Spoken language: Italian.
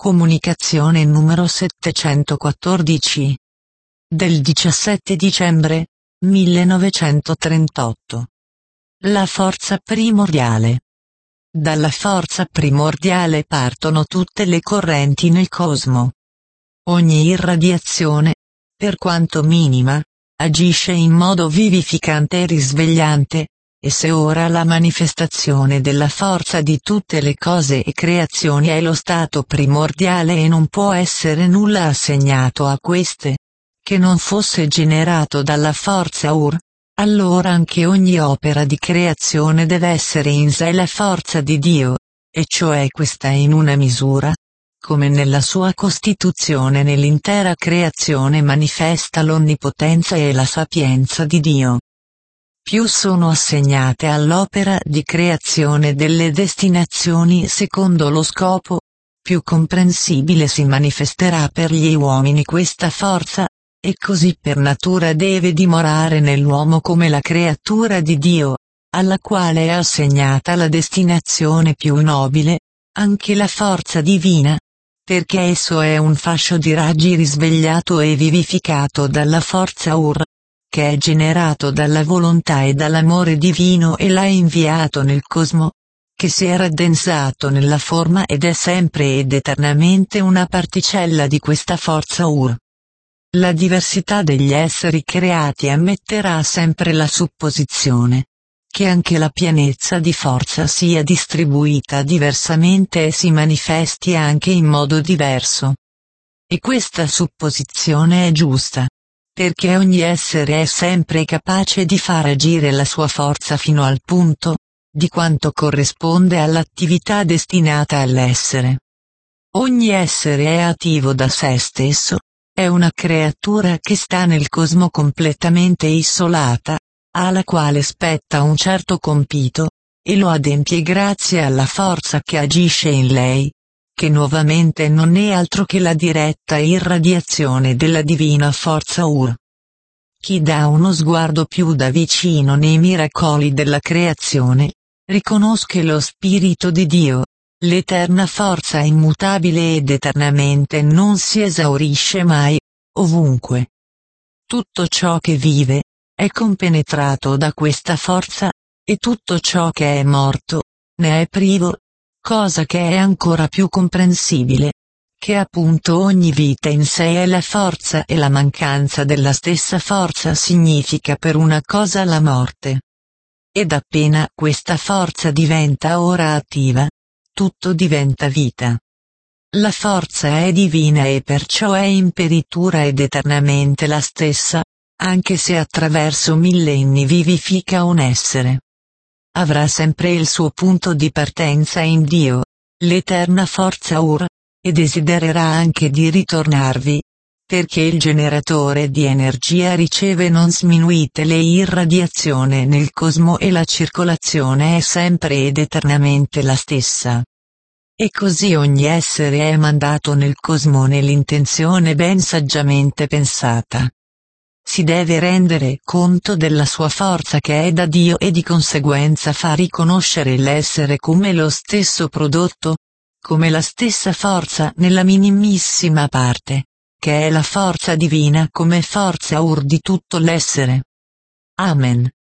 Comunicazione numero 714. Del 17 dicembre 1938. La forza primordiale. Dalla forza primordiale partono tutte le correnti nel cosmo. Ogni irradiazione, per quanto minima, agisce in modo vivificante e risvegliante, e se ora la manifestazione della forza di tutte le cose e creazioni è lo stato primordiale e non può essere nulla assegnato a queste, che non fosse generato dalla forza Ur, allora anche ogni opera di creazione deve essere in sé la forza di Dio, e cioè questa in una misura, come nella sua costituzione nell'intera creazione manifesta l'onnipotenza e la sapienza di Dio. Più sono assegnate all'opera di creazione delle destinazioni secondo lo scopo, più comprensibile si manifesterà per gli uomini questa forza, e così per natura deve dimorare nell'uomo come la creatura di Dio, alla quale è assegnata la destinazione più nobile, anche la forza divina, perché esso è un fascio di raggi risvegliato e vivificato dalla forza Ur, che è generato dalla volontà e dall'amore divino e l'ha inviato nel cosmo, che si è raddensato nella forma ed è sempre ed eternamente una particella di questa forza Ur. La diversità degli esseri creati ammetterà sempre la supposizione che anche la pienezza di forza sia distribuita diversamente e si manifesti anche in modo diverso. E questa supposizione è giusta, perché ogni essere è sempre capace di far agire la sua forza fino al punto, di quanto corrisponde all'attività destinata all'essere. Ogni essere è attivo da sé stesso, è una creatura che sta nel cosmo completamente isolata, alla quale spetta un certo compito, e lo adempie grazie alla forza che agisce in lei, che nuovamente non è altro che la diretta irradiazione della divina forza Ur. Chi dà uno sguardo più da vicino nei miracoli della creazione, riconosce lo Spirito di Dio, l'eterna forza immutabile ed eternamente non si esaurisce mai, ovunque. Tutto ciò che vive, è compenetrato da questa forza, e tutto ciò che è morto, ne è privo, cosa che è ancora più comprensibile, che appunto ogni vita in sé è la forza e la mancanza della stessa forza significa per una cosa la morte. Ed appena questa forza diventa ora attiva, tutto diventa vita. La forza è divina e perciò è imperitura ed eternamente la stessa, anche se attraverso millenni vivifica un essere. Avrà sempre il suo punto di partenza in Dio, l'eterna forza Ur, e desidererà anche di ritornarvi, perché il generatore di energia riceve non sminuite le irradiazioni nel cosmo e la circolazione è sempre ed eternamente la stessa. E così ogni essere è mandato nel cosmo nell'intenzione ben saggiamente pensata. Si deve rendere conto della sua forza che è da Dio e di conseguenza fa riconoscere l'essere come lo stesso prodotto, come la stessa forza nella minimissima parte, che è la forza divina come forza Ur di tutto l'essere. Amen.